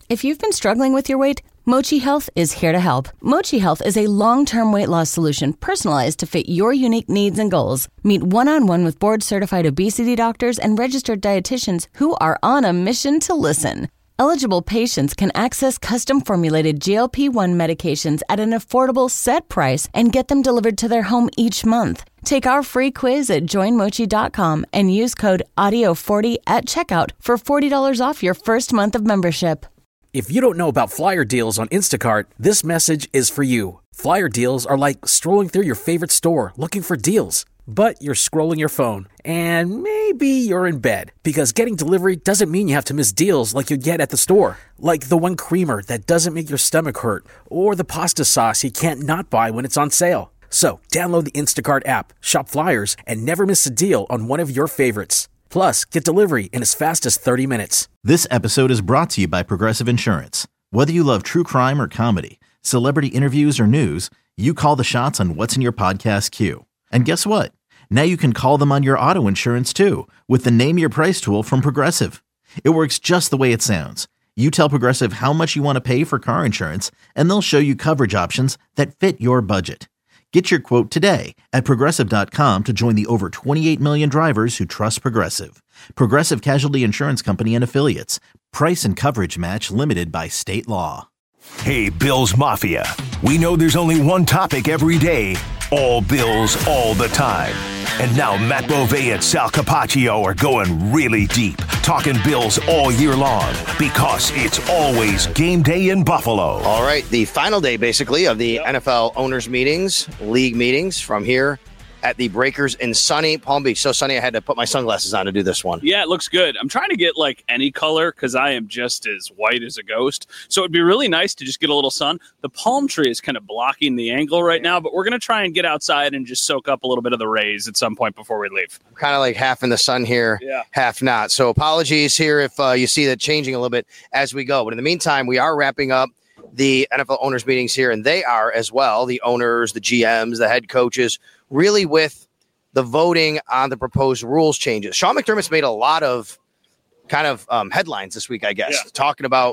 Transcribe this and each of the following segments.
If you've been struggling with your weight, Mochi Health is here to help. Mochi Health is a long-term weight loss solution personalized to fit your unique needs and goals. Meet one-on-one with board-certified obesity doctors and registered dietitians who are on a mission to listen. Eligible patients can access custom-formulated GLP-1 medications at an affordable set price and get them delivered to their home each month. Take our free quiz at joinmochi.com and use code AUDIO40 at checkout for $40 off your first month of membership. If you don't know about Flyer Deals on Instacart, this message is for you. Flyer Deals are like strolling through your favorite store looking for deals. But you're scrolling your phone, and maybe you're in bed, because getting delivery doesn't mean you have to miss deals like you get at the store. Like the one creamer that doesn't make your stomach hurt, or the pasta sauce you can't not buy when it's on sale. So download the Instacart app, shop Flyers, and never miss a deal on one of your favorites. Plus, get delivery in as fast as 30 minutes. This episode is brought to you by Progressive Insurance. Whether you love true crime or comedy, celebrity interviews or news, you call the shots on what's in your podcast queue. And guess what? Now you can call them on your auto insurance too with the Name Your Price tool from Progressive. It works just the way it sounds. You tell Progressive how much you want to pay for car insurance, and they'll show you coverage options that fit your budget. Get your quote today at Progressive.com to join the over 28 million drivers who trust Progressive. Progressive Casualty Insurance Company and Affiliates. Price and coverage match limited by state law. Hey, Bills Mafia. We know there's only one topic every day. All Bills, all the time. And now Matt Bove and Sal Capaccio are going really deep, talking Bills all year long, because it's always game day in Buffalo. All right, the final day, basically, of the NFL owners' meetings, league meetings from here at the Breakers in sunny Palm Beach. So sunny, I had to put my sunglasses on to do this one. Yeah, it looks good. I'm trying to get like any color because I am just as white as a ghost. So it'd be really nice to just get a little sun. The palm tree is kind of blocking the angle right now, but we're going to try and get outside and just soak up a little bit of the rays at some point before we leave. I'm kind of like half in the sun here, half not. So apologies here if you see that changing a little bit as we go. But in the meantime, we are wrapping up the NFL owners meetings here, and they are as well, the owners, the GMs, the head coaches, really with the voting on the proposed rules changes. Sean McDermott's made a lot of kind of headlines this week, I guess, talking about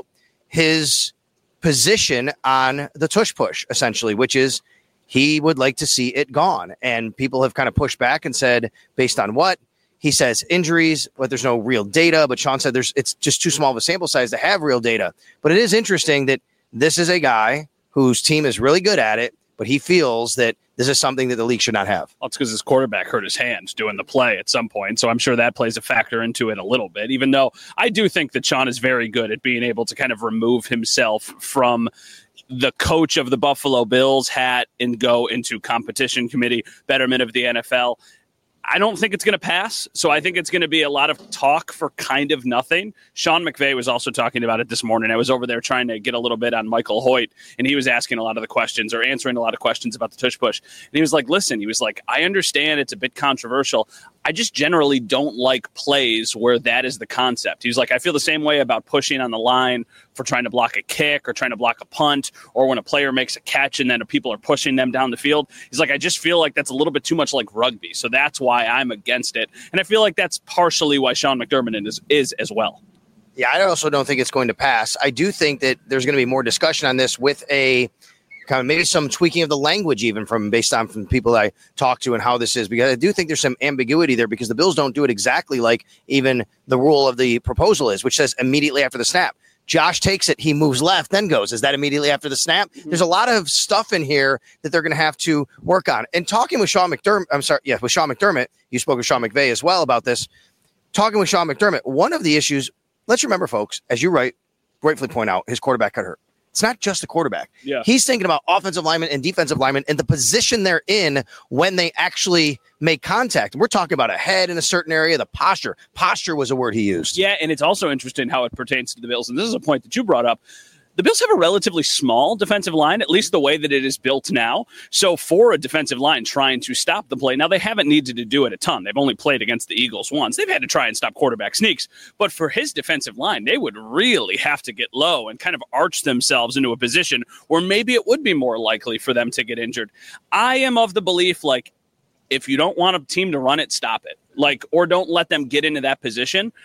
his position on the tush push, essentially, which is he would like to see it gone. And people have kind of pushed back and said, based on what? He says injuries, but there's no real data. But Sean said it's just too small of a sample size to have real data. But it is interesting that this is a guy whose team is really good at it, but he feels that this is something that the league should not have. Well, it's because his quarterback hurt his hand doing the play at some point, so I'm sure that plays a factor into it a little bit, even though I do think that Sean is very good at being able to kind of remove himself from the coach of the Buffalo Bills hat and go into competition committee, betterment of the NFL. I don't think it's going to pass, so I think it's going to be a lot of talk for kind of nothing. Sean McVay was also talking about it this morning. I was over there trying to get a little bit on Michael Hoyt, and he was asking a lot of the questions or answering a lot of questions about the tush push. And he was like, listen, I understand it's a bit controversial. I just generally don't like plays where that is the concept. He was like, I feel the same way about pushing on the line for trying to block a kick or trying to block a punt, or when a player makes a catch and then people are pushing them down the field. He's like, I just feel like that's a little bit too much like rugby. So that's why I'm against it. And I feel like that's partially why Sean McDermott is as well. Yeah, I also don't think it's going to pass. I do think that there's going to be more discussion on this with a kind of maybe some tweaking of the language, even from people that I talk to and how this is, because I do think there's some ambiguity there because the Bills don't do it exactly like even the rule of the proposal is, which says immediately after the snap. Josh takes it, he moves left, then goes. Is that immediately after the snap? Mm-hmm. There's a lot of stuff in here that they're going to have to work on. And talking with Sean McDermott, with Sean McDermott, you spoke with Sean McVay as well about this. Talking with Sean McDermott, one of the issues, let's remember, folks, as you rightfully point out, his quarterback got hurt. It's not just the quarterback. Yeah. He's thinking about offensive linemen and defensive linemen and the position they're in when they actually make contact. We're talking about a head in a certain area, the posture. Posture was a word he used. Yeah, and it's also interesting how it pertains to the Bills. And this is a point that you brought up. The Bills have a relatively small defensive line, at least the way that it is built now. So for a defensive line trying to stop the play, now they haven't needed to do it a ton. They've only played against the Eagles once. They've had to try and stop quarterback sneaks. But for his defensive line, they would really have to get low and kind of arch themselves into a position where maybe it would be more likely for them to get injured. I am of the belief, if you don't want a team to run it, stop it. Or don't let them get into that position.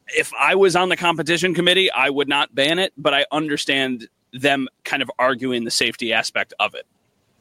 if I was on the competition committee, I would not ban it, but I understand them kind of arguing the safety aspect of it.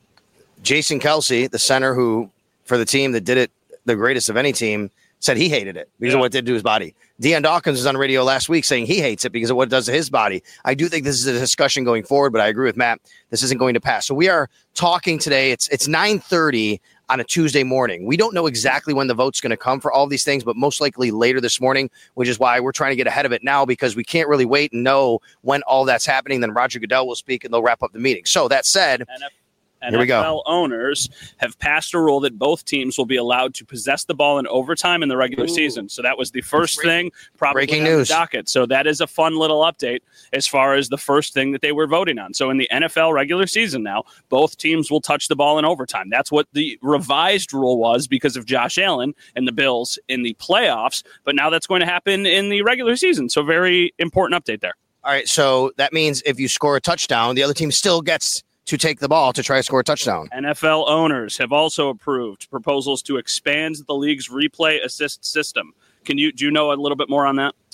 Jason Kelsey, the center who for the team that did it the greatest of any team, said he hated it because of what it did to his body. Deion Dawkins was on radio last week saying he hates it because of what it does to his body. I do think this is a discussion going forward, but I agree with Matt. This isn't going to pass. So we are talking today. It's 9:30 on a Tuesday morning. We don't know exactly when the vote's going to come for all of these things, but most likely later this morning, which is why we're trying to get ahead of it now because we can't really wait and know when all that's happening. Then Roger Goodell will speak and they'll wrap up the meeting. So that said, here we go. NFL owners have passed a rule that both teams will be allowed to possess the ball in overtime in the regular season. So that was the first thing probably breaking on news the docket. So that is a fun little update as far as the first thing that they were voting on. So in the NFL regular season now, both teams will touch the ball in overtime. That's what the revised rule was because of Josh Allen and the Bills in the playoffs. But now that's going to happen in the regular season. So very important update there. All right. So that means if you score a touchdown, the other team still gets to take the ball to try to score a touchdown. NFL owners have also approved proposals to expand the league's replay assist system. Do you know a little bit more on that?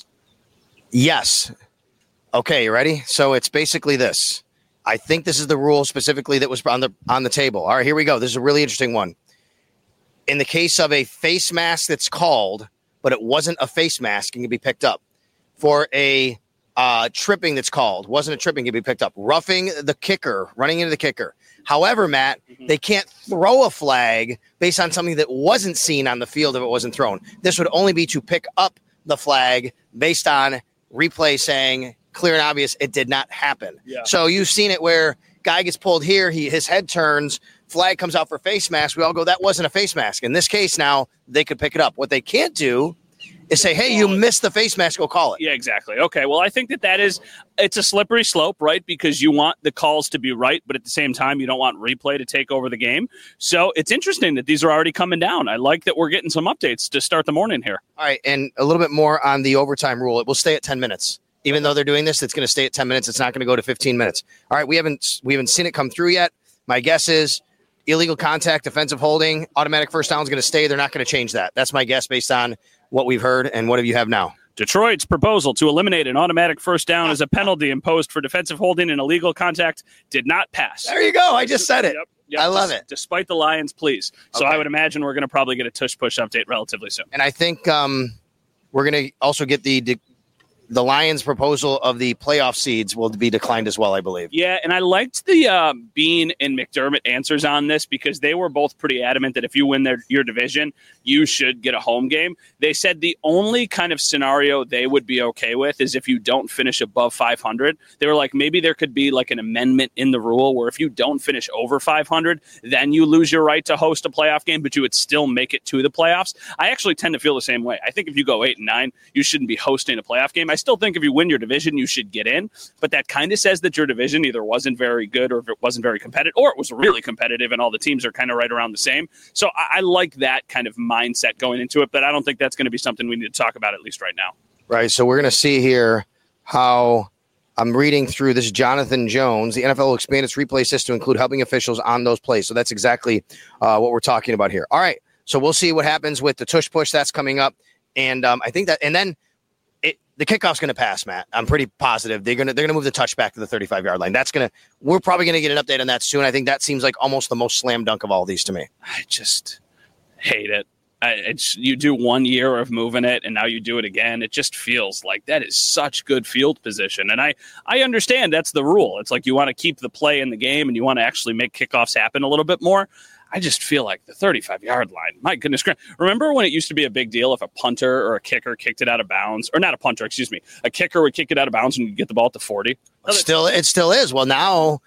Yes. Okay, you ready? So it's basically this. I think this is the rule specifically that was on the table. All right, here we go. This is a really interesting one. In the case of a face mask that's called, but it wasn't a face mask and can be picked up. For a tripping that's called, wasn't a tripping, can be picked up. Roughing the kicker, running into the kicker. However, Matt, they can't throw a flag based on something that wasn't seen on the field if it wasn't thrown. This would only be to pick up the flag based on replay saying clear and obvious it did not happen. Yeah. So you've seen it where guy gets pulled here, his head turns, flag comes out for face mask. We all go, that wasn't a face mask. In this case now, they could pick it up. What they can't do is say, hey, you missed the face mask, go call it. Yeah, exactly. Okay, well, I think it's a slippery slope, right? Because you want the calls to be right, but at the same time, you don't want replay to take over the game. So it's interesting that these are already coming down. I like that we're getting some updates to start the morning here. All right, and a little bit more on the overtime rule. It will stay at 10 minutes. Even though they're doing this, it's going to stay at 10 minutes. It's not going to go to 15 minutes. All right, we haven't seen it come through yet. My guess is illegal contact, defensive holding, automatic first down is going to stay. They're not going to change that. That's my guess based on what we've heard. And what do you have now? Detroit's proposal to eliminate an automatic first down as a penalty imposed for defensive holding and illegal contact did not pass. There you go. I just said it. Yep, I love it. Despite the Lions' pleas. So I would imagine we're going to probably get a tush-push update relatively soon. And I think we're going to also get the Lions' proposal of the playoff seeds will be declined as well, I believe. Yeah, and I liked the Bean and McDermott answers on this because they were both pretty adamant that if you win your division, you should get a home game. They said the only kind of scenario they would be okay with is if you don't finish above 500. They were like, maybe there could be like an amendment in the rule where if you don't finish over 500, then you lose your right to host a playoff game, but you would still make it to the playoffs. I actually tend to feel the same way. I think if you go 8-9, you shouldn't be hosting a playoff game. I still think if you win your division, you should get in, but that kind of says that your division either wasn't very good or if it wasn't very competitive or it was really competitive and all the teams are kind of right around the same. So I like that kind of mindset going into it, but I don't think that's going to be something we need to talk about at least right now. Right. So we're going to see here how I'm reading through this. Jonathan Jones, the NFL will expand its replay system to include helping officials on those plays. So that's exactly what we're talking about here. All right. So we'll see what happens with the tush push that's coming up. And I think that, and then the kickoff's going to pass, Matt. I'm pretty positive they're going to move the touchback to the 35-yard line. We're probably going to get an update on that soon. I think that seems like almost the most slam dunk of all these to me. I just hate it. You do 1 year of moving it, and now you do it again. It just feels like that is such good field position. And I understand that's the rule. It's like you want to keep the play in the game, and you want to actually make kickoffs happen a little bit more. I just feel like the 35-yard line, my goodness. Remember when it used to be a big deal if a punter or a kicker kicked it out of bounds? Or not a punter, excuse me. A kicker would kick it out of bounds and you get the ball at the 40. It still is. Well, now,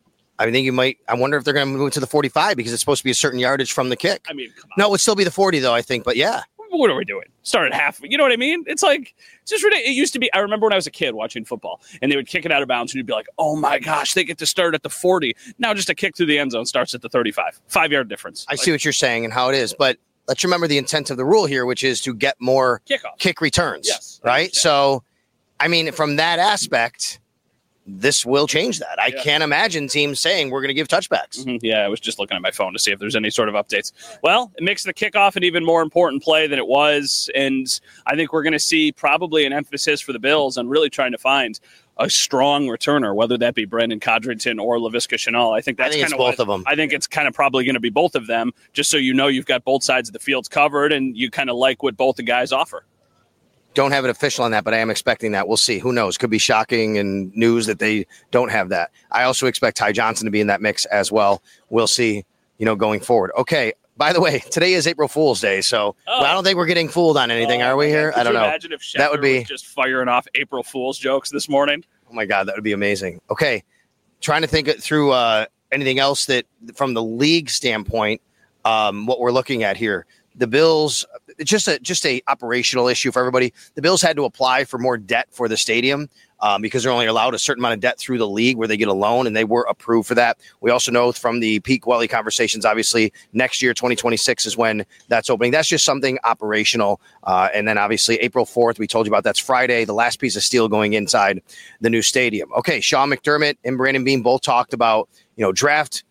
I think I wonder if they're going to move it to the 45 because it's supposed to be a certain yardage from the kick. I mean, come on. No, it would still be the 40, though, I think. But, yeah. What are we doing? Start at half. You know what I mean? It's like, it's just ridiculous. It used to be, I remember when I was a kid watching football and they would kick it out of bounds and you'd be like, oh my gosh, they get to start at the 40. Now just a kick through the end zone starts at the 35. 5-yard difference. I see what you're saying and how it is, but let's remember the intent of the rule here, which is to get more kick returns. Yes. Right? So, I mean, from that aspect, this will change that. I can't imagine teams saying we're going to give touchbacks. Mm-hmm. Yeah, I was just looking at my phone to see if there's any sort of updates. Well, it makes the kickoff an even more important play than it was, and I think we're going to see probably an emphasis for the Bills on really trying to find a strong returner, whether that be Brandon Codrington or Laviska Shenault. I think it's both of them. I think it's kind of probably going to be both of them, just so you know you've got both sides of the fields covered and you kind of like what both the guys offer. Don't have it official on that, but I am expecting that. We'll see. Who knows? Could be shocking and news that they don't have that. I also expect Ty Johnson to be in that mix as well. We'll see, going forward. Okay. By the way, today is April Fool's Day, so I don't think we're getting fooled on anything, are we here? I don't know. Imagine if that would be just firing off April Fool's jokes this morning. Oh my God, that would be amazing. Okay. Trying to think it through anything else that from the league standpoint, what we're looking at here. The Bills, just a operational issue for everybody. The Bills had to apply for more debt for the stadium because they're only allowed a certain amount of debt through the league where they get a loan, and they were approved for that. We also know from the Pete Gwelly conversations, obviously, next year, 2026 is when that's opening. That's just something operational. And then obviously April 4th, we told you about, that's Friday, the last piece of steel going inside the new stadium. Okay, Sean McDermott and Brandon Beane both talked about, the draft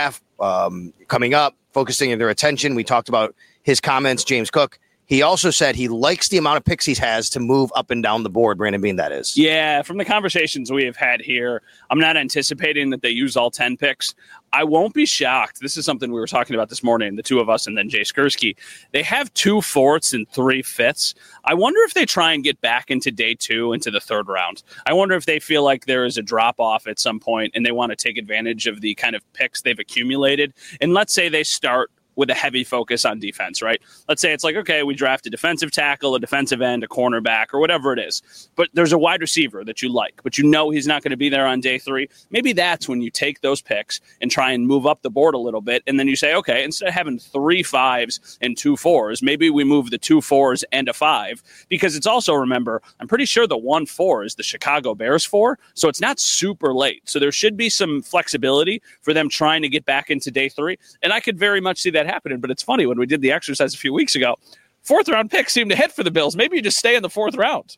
coming up, focusing their attention. We talked about his comments, James Cook. He also said he likes the amount of picks he has to move up and down the board, Brandon Beane, that is. Yeah, from the conversations we have had here, I'm not anticipating that they use all 10 picks. I won't be shocked. This is something we were talking about this morning, the two of us and then Jay Skursky. They have 2 4ths and 3 5ths. I wonder if they try and get back into day 2, into the third round. I wonder if they feel like there is a drop-off at some point and they want to take advantage of the kind of picks they've accumulated. And let's say they start with a heavy focus on defense, right? Let's say it's like, okay, we draft a defensive tackle, a defensive end, a cornerback, or whatever it is. But there's a wide receiver that you like, but he's not going to be there on day 3. Maybe that's when you take those picks and try and move up the board a little bit. And then you say, okay, instead of having 3 5s and 2 4s, maybe we move the 2 4s and a 5. Because it's also, remember, I'm pretty sure the 1 4 is the Chicago Bears 4. So it's not super late. So there should be some flexibility for them trying to get back into day 3. And I could very much see that happening, but it's funny, when we did the exercise a few weeks ago, 4th round picks seem to hit for the Bills. Maybe you just stay in the 4th round.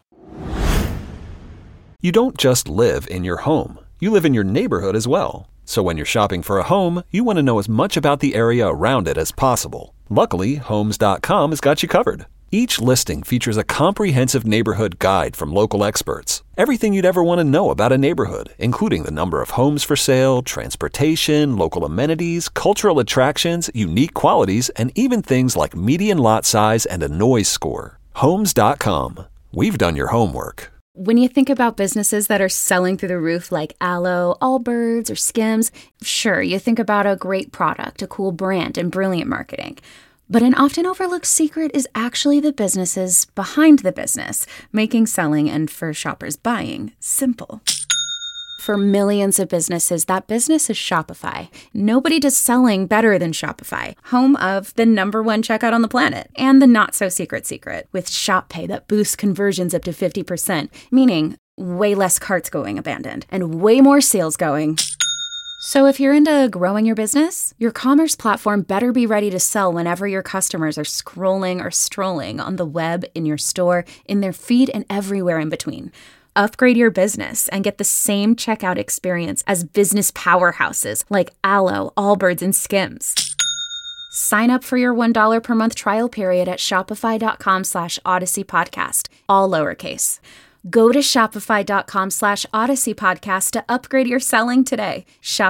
You don't just live in your home. You live in your neighborhood as well. So when you're shopping for a home, you want to know as much about the area around it as possible. Luckily, Homes.com has got you covered. Each listing features a comprehensive neighborhood guide from local experts. Everything you'd ever want to know about a neighborhood, including the number of homes for sale, transportation, local amenities, cultural attractions, unique qualities, and even things like median lot size and a noise score. Homes.com. We've done your homework. When you think about businesses that are selling through the roof like Aloe, Allbirds, or Skims, sure, you think about a great product, a cool brand, and brilliant marketing. But an often overlooked secret is actually the businesses behind the business, making selling and, for shoppers, buying simple. For millions of businesses, that business is Shopify. Nobody does selling better than Shopify, home of the #1 checkout on the planet, and the not-so-secret secret, with Shop Pay that boosts conversions up to 50%, meaning way less carts going abandoned, and way more sales going. So if you're into growing your business, your commerce platform better be ready to sell whenever your customers are scrolling or strolling on the web, in your store, in their feed, and everywhere in between. Upgrade your business and get the same checkout experience as business powerhouses like Aloe, Allbirds, and Skims. Sign up for your $1 per month trial period at shopify.com/Odyssey Podcast, all lowercase. Go to shopify.com/Odyssey Podcast to upgrade your selling today.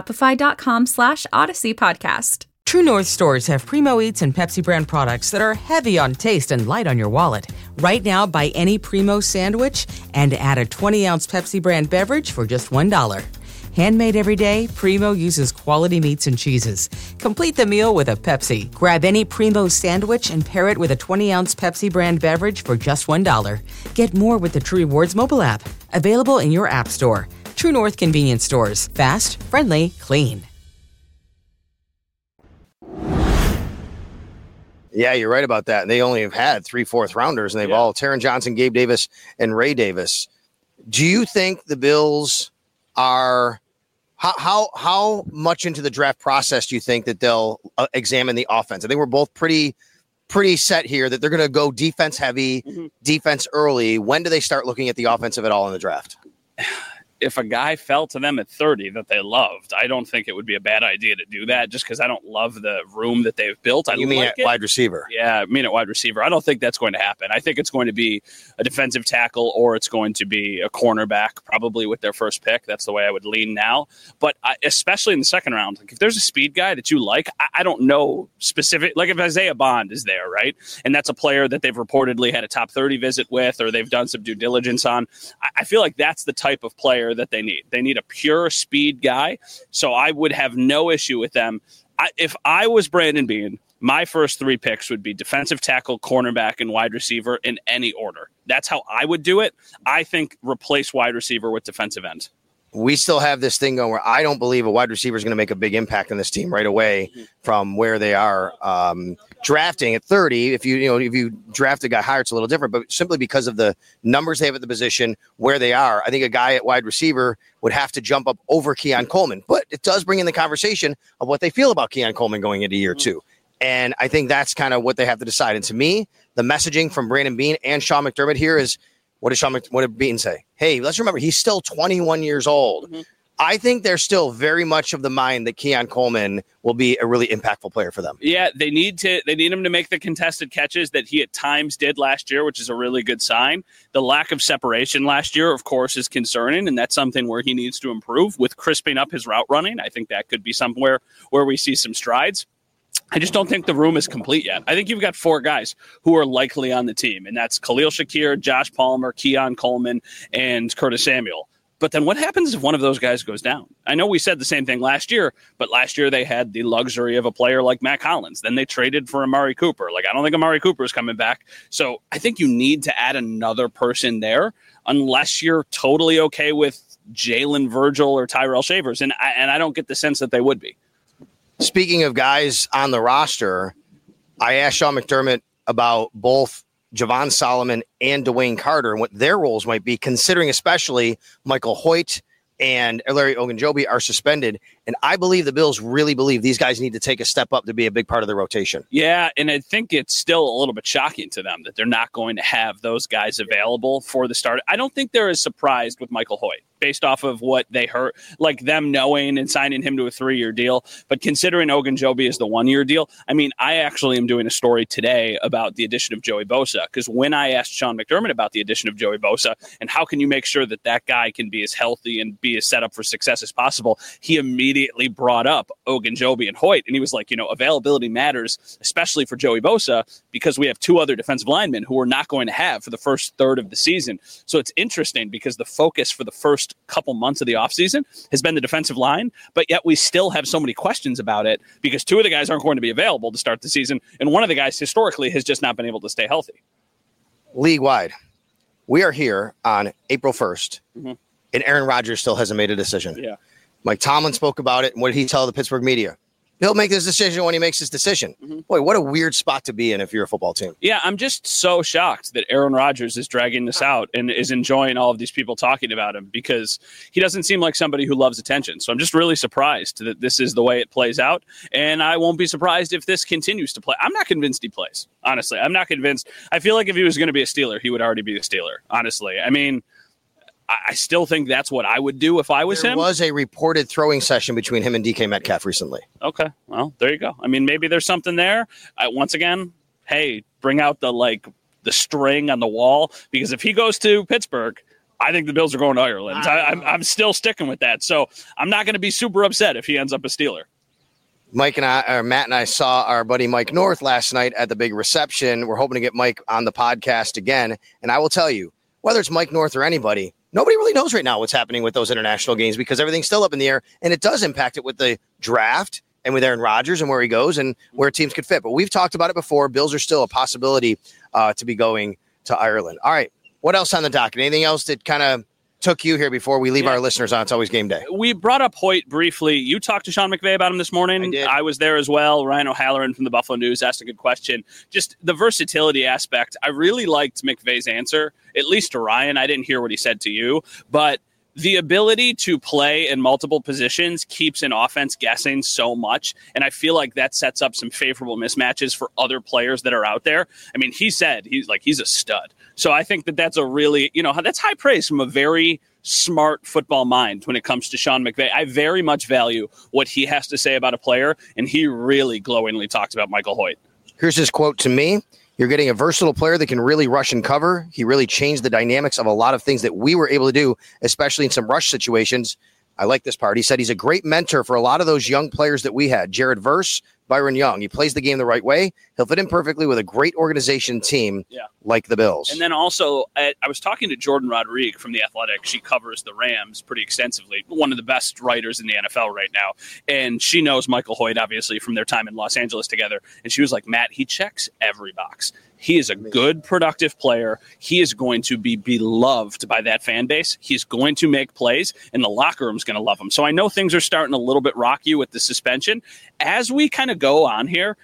Shopify.com/Odyssey Podcast. True North stores have Primo Eats and Pepsi brand products that are heavy on taste and light on your wallet. Right now, buy any Primo sandwich and add a 20-ounce Pepsi brand beverage for just $1. Handmade every day, Primo uses quality meats and cheeses. Complete the meal with a Pepsi. Grab any Primo sandwich and pair it with a 20-ounce Pepsi brand beverage for just $1. Get more with the True Rewards mobile app. Available in your app store. True North convenience stores. Fast, friendly, clean. Yeah, you're right about that. They only have had 3 4th rounders, and they've all Taron Johnson, Gabe Davis, and Ray Davis. Do you think the Bills are how much into the draft process do you think that they'll examine the offense? I think we're both pretty set here that they're going to go defense heavy, defense early. When do they start looking at the offensive at all in the draft? if a guy fell to them at 30 that they loved, I don't think it would be a bad idea to do that just because I don't love the room that they've built. You mean at wide receiver? Yeah, I mean at wide receiver. I don't think that's going to happen. I think it's going to be a defensive tackle or it's going to be a cornerback, probably with their first pick. That's the way I would lean now. But especially in the second round, like if there's a speed guy that you like, I don't know specific. Like if Isaiah Bond is there, right? And that's a player that they've reportedly had a top 30 visit with or they've done some due diligence on. I feel like that's the type of player that they need. They need a pure speed guy. So I would have no issue with them. If I was Brandon Beane, my first 3 picks would be defensive tackle, cornerback, and wide receiver in any order. That's how I would do it. I think replace wide receiver with defensive end. We still have this thing going where I don't believe a wide receiver is going to make a big impact on this team right away from where they are drafting at 30. If you draft a guy higher, it's a little different, but simply because of the numbers they have at the position where they are, I think a guy at wide receiver would have to jump up over Keon Coleman. But it does bring in the conversation of what they feel about Keon Coleman going into year 2. And I think that's kind of what they have to decide. And to me, the messaging from Brandon Beane and Sean McDermott here is, what did Beane say? Hey, let's remember, he's still 21 years old. Mm-hmm. I think they're still very much of the mind that Keon Coleman will be a really impactful player for them. Yeah, they need him to make the contested catches that he at times did last year, which is a really good sign. The lack of separation last year, of course, is concerning, and that's something where he needs to improve with crisping up his route running. I think that could be somewhere where we see some strides. I just don't think the room is complete yet. I think you've got 4 guys who are likely on the team, and that's Khalil Shakir, Josh Palmer, Keon Coleman, and Curtis Samuel. But then what happens if one of those guys goes down? I know we said the same thing last year, but last year they had the luxury of a player like Matt Collins. Then they traded for Amari Cooper. I don't think Amari Cooper is coming back. So I think you need to add another person there unless you're totally okay with Jalen Virgil or Tyrell Shavers. And I don't get the sense that they would be. Speaking of guys on the roster, I asked Sean McDermott about both Javon Solomon and Dwayne Carter and what their roles might be, considering especially Michael Hoyt and Larry Ogunjobi are suspended. And I believe the Bills really believe these guys need to take a step up to be a big part of the rotation. Yeah, and I think it's still a little bit shocking to them that they're not going to have those guys available for the start. I don't think they're as surprised with Michael Hoyt based off of what they heard, like them knowing and signing him to a 3-year deal. But considering Ogunjobi is the 1-year deal, I mean, I actually am doing a story today about the addition of Joey Bosa, because when I asked Sean McDermott about the addition of Joey Bosa and how can you make sure that that guy can be as healthy and be as set up for success as possible, he immediately brought up Ogunjobi and Hoyt. And he was like, availability matters, especially for Joey Bosa, because we have 2 other defensive linemen who we're not going to have for the first third of the season. So it's interesting because the focus for the first couple months of the offseason has been the defensive line, but yet we still have so many questions about it because 2 of the guys aren't going to be available to start the season, and one of the guys historically has just not been able to stay healthy. League-wide, we are here on April 1st, and Aaron Rodgers still hasn't made a decision. Yeah. Mike Tomlin spoke about it, and what did he tell the Pittsburgh media? He'll make his decision when he makes his decision. Boy, what a weird spot to be in if you're a football team. Yeah, I'm just so shocked that Aaron Rodgers is dragging this out and is enjoying all of these people talking about him because he doesn't seem like somebody who loves attention. So I'm just really surprised that this is the way it plays out. And I won't be surprised if this continues to play. I'm not convinced he plays, honestly. I'm not convinced. I feel like if he was going to be a Steeler, he would already be a Steeler, honestly. I mean, I still think that's what I would do if I was him. There was a reported throwing session between him and DK Metcalf recently. Okay, well, there you go. I mean, maybe there's something there. Once again, hey, bring out the string on the wall, because if he goes to Pittsburgh, I think the Bills are going to Ireland. I'm still sticking with that. So I'm not going to be super upset if he ends up a Steeler. Matt and I saw our buddy Mike North last night at the big reception. We're hoping to get Mike on the podcast again. And I will tell you, whether it's Mike North or anybody, nobody really knows right now what's happening with those international games because everything's still up in the air, and it does impact it with the draft and with Aaron Rodgers and where he goes and where teams could fit. But we've talked about it before. Bills are still a possibility to be going to Ireland. All right. What else on the docket? Anything else that kind of took you here before we leave our listeners on It's Always Game Day? We brought up Hoyt briefly. You talked to Sean McVay about him this morning. I did. I was there as well. Ryan O'Halloran from the Buffalo News asked a good question. Just the versatility aspect. I really liked McVay's answer, at least to Ryan. I didn't hear what he said to you, but the ability to play in multiple positions keeps an offense guessing so much, and I feel like that sets up some favorable mismatches for other players that are out there. I mean, he said he's a stud. So I think that's a really, that's high praise from a very smart football mind when it comes to Sean McVay. I very much value what he has to say about a player, and he really glowingly talks about Michael Hoyt. Here's his quote to me. You're getting a versatile player that can really rush and cover. He really changed the dynamics of a lot of things that we were able to do, especially in some rush situations. I like this part. He said he's a great mentor for a lot of those young players that we had. Jared Verse, Byron Young. He plays the game the right way. He'll fit in perfectly with a great organization team like the Bills. And then also, I was talking to Jordan Rodriguez from The Athletic. She covers the Rams pretty extensively. One of the best writers in the NFL right now. And she knows Michael Hoyt, obviously, from their time in Los Angeles together. And she was like, Matt, he checks every box. He is a good, productive player. He is going to be beloved by that fan base. He's going to make plays, and the locker room's going to love him. So I know things are starting a little bit rocky with the suspension. As we kind of go on here,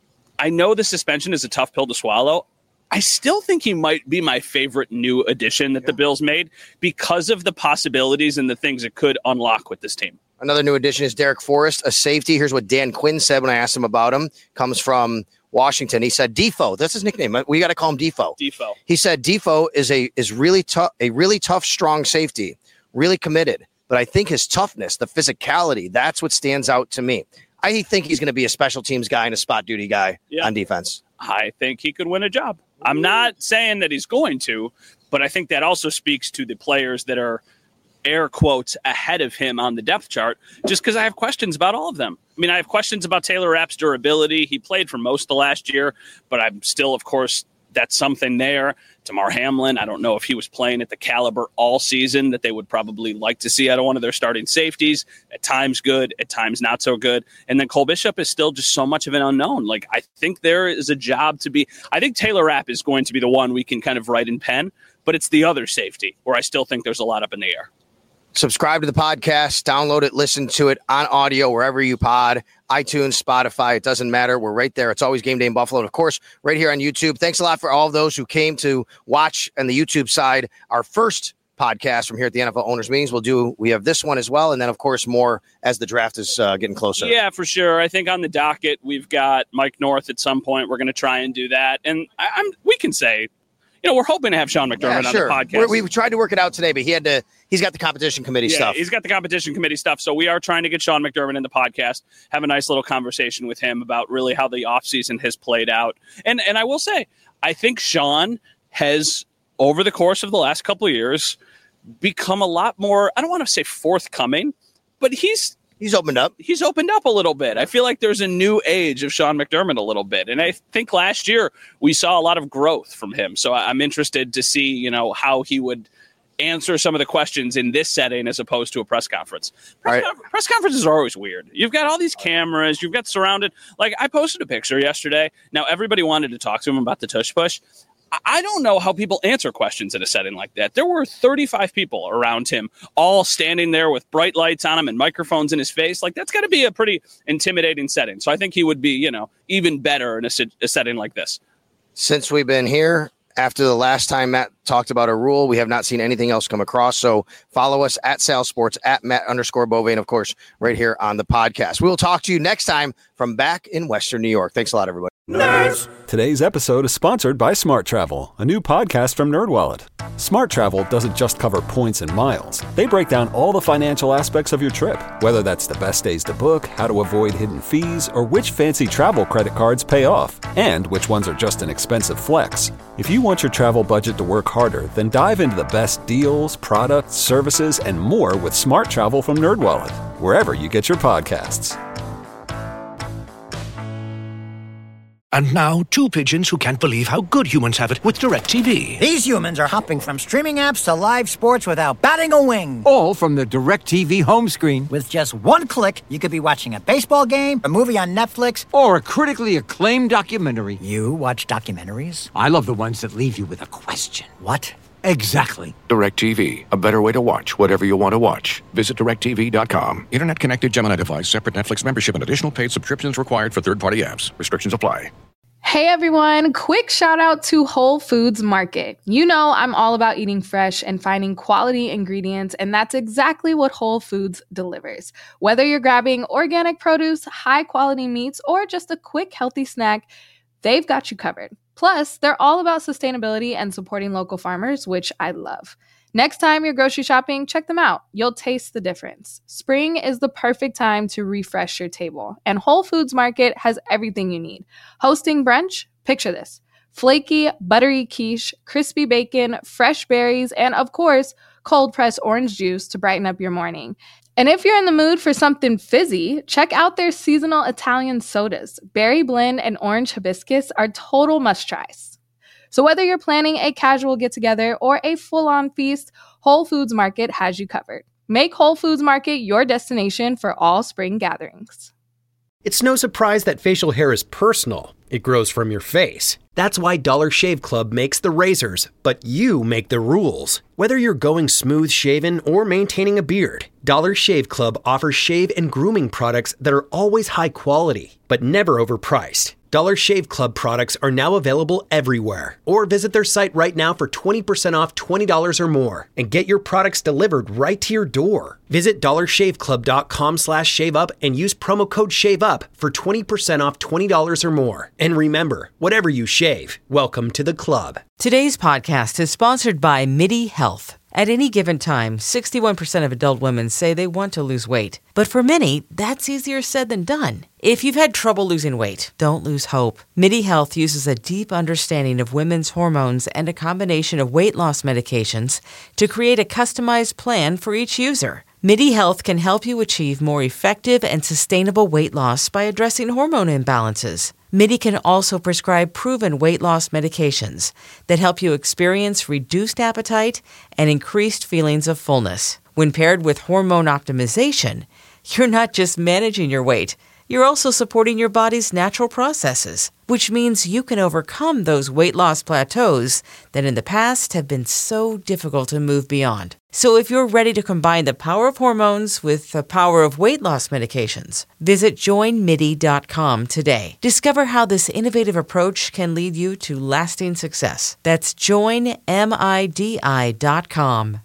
I know the suspension is a tough pill to swallow. I still think he might be my favorite new addition that the Bills made because of the possibilities and the things it could unlock with this team. Another new addition is Derek Forrest, a safety. Here's what Dan Quinn said when I asked him about him. Comes from Washington. He said Defo. That's his nickname. We got to call him Defo. Defo. He said Defo is really tough, a really tough, strong safety, really committed. But I think his toughness, the physicality, that's what stands out to me. I think he's going to be a special teams guy and a spot duty guy on defense. I think he could win a job. I'm not saying that he's going to, but I think that also speaks to the players that are air quotes ahead of him on the depth chart, just because I have questions about all of them. I mean, I have questions about Taylor Rapp's durability. He played for most of the last year, but I'm still, of course, that's something there. Damar Hamlin, I don't know if he was playing at the caliber all season that they would probably like to see out of one of their starting safeties. At times good, at times not so good. And then Cole Bishop is still just so much of an unknown. Like, I think there is a job to be. I think Taylor Rapp is going to be the one we can kind of write in pen, but it's the other safety where I still think there's a lot up in the air. Subscribe to the podcast, download it, listen to it on audio, wherever you pod, iTunes, Spotify, it doesn't matter. We're right there. It's always Game Day in Buffalo. And of course, right here on YouTube. Thanks a lot for all of those who came to watch on the YouTube side. Our first podcast from here at the NFL Owners Meetings. We have this one as well. And then, of course, more as the draft is getting closer. Yeah, for sure. I think on the docket, we've got Mike North at some point. We're going to try and do that. And we can say, we're hoping to have Sean McDermott on the podcast. We tried to work it out today, but he's got the competition committee stuff. He's got the competition committee stuff. So we are trying to get Sean McDermott in the podcast, have a nice little conversation with him about really how the offseason has played out. And I will say, I think Sean has, over the course of the last couple of years, become a lot more, I don't want to say forthcoming, but he's opened up. He's opened up a little bit. I feel like there's a new age of Sean McDermott a little bit. And I think last year we saw a lot of growth from him. So I'm interested to see, how he would answer some of the questions in this setting as opposed to a press conference. Press conferences are always weird. You've got all these cameras. You've got surrounded. Like, I posted a picture yesterday. Now, everybody wanted to talk to him about the tush push. I don't know how people answer questions in a setting like that. There were 35 people around him, all standing there with bright lights on him and microphones in his face. Like, that's got to be a pretty intimidating setting. So I think he would be, even better in a setting like this. Since we've been here, after the last time Matt talked about a rule, we have not seen anything else come across. So follow us at Sal Sports, at Matt_Bove, and of course, right here on the podcast. We will talk to you next time from back in Western New York. Thanks a lot, everybody. Nerds. Today's episode is sponsored by Smart Travel, a new podcast from NerdWallet. Smart Travel doesn't just cover points and miles. They break down all the financial aspects of your trip, whether that's the best days to book, how to avoid hidden fees, or which fancy travel credit cards pay off, and which ones are just an expensive flex. If you want your travel budget to work harder, then dive into the best deals, products, services, and more with Smart Travel from NerdWallet, wherever you get your podcasts. And now, two pigeons who can't believe how good humans have it with DirecTV. These humans are hopping from streaming apps to live sports without batting a wing. All from the DirecTV home screen. With just one click, you could be watching a baseball game, a movie on Netflix, or a critically acclaimed documentary. You watch documentaries? I love the ones that leave you with a question. What? Exactly. DirecTV, a better way to watch whatever you want to watch. Visit DirecTV.com. Internet connected Gemini device, separate Netflix membership, and additional paid subscriptions required for third-party apps. Restrictions apply. Hey everyone, quick shout out to Whole Foods Market. You know I'm all about eating fresh and finding quality ingredients, and that's exactly what Whole Foods delivers. Whether you're grabbing organic produce, high quality meats, or just a quick healthy snack, they've got you covered. Plus, they're all about sustainability and supporting local farmers, which I love. Next time you're grocery shopping, check them out. You'll taste the difference. Spring is the perfect time to refresh your table, and Whole Foods Market has everything you need. Hosting brunch? Picture this. Flaky, buttery quiche, crispy bacon, fresh berries, and of course, cold-pressed orange juice to brighten up your morning. And if you're in the mood for something fizzy, check out their seasonal Italian sodas. Berry blend and orange hibiscus are total must-tries. So whether you're planning a casual get-together or a full-on feast, Whole Foods Market has you covered. Make Whole Foods Market your destination for all spring gatherings. It's no surprise that facial hair is personal. It grows from your face. That's why Dollar Shave Club makes the razors, but you make the rules. Whether you're going smooth shaven or maintaining a beard, Dollar Shave Club offers shave and grooming products that are always high quality, but never overpriced. Dollar Shave Club products are now available everywhere. Or visit their site right now for 20% off $20 or more and get your products delivered right to your door. Visit dollarshaveclub.com/shaveup and use promo code SHAVEUP for 20% off $20 or more. And remember, whatever you shave, welcome to the club. Today's podcast is sponsored by MIDI Health. At any given time, 61% of adult women say they want to lose weight. But for many, that's easier said than done. If you've had trouble losing weight, don't lose hope. MIDI Health uses a deep understanding of women's hormones and a combination of weight loss medications to create a customized plan for each user. MIDI Health can help you achieve more effective and sustainable weight loss by addressing hormone imbalances. MIDI can also prescribe proven weight loss medications that help you experience reduced appetite and increased feelings of fullness. When paired with hormone optimization, you're not just managing your weight, you're also supporting your body's natural processes, which means you can overcome those weight loss plateaus that in the past have been so difficult to move beyond. So if you're ready to combine the power of hormones with the power of weight loss medications, visit joinmidi.com today. Discover how this innovative approach can lead you to lasting success. That's joinmidi.com.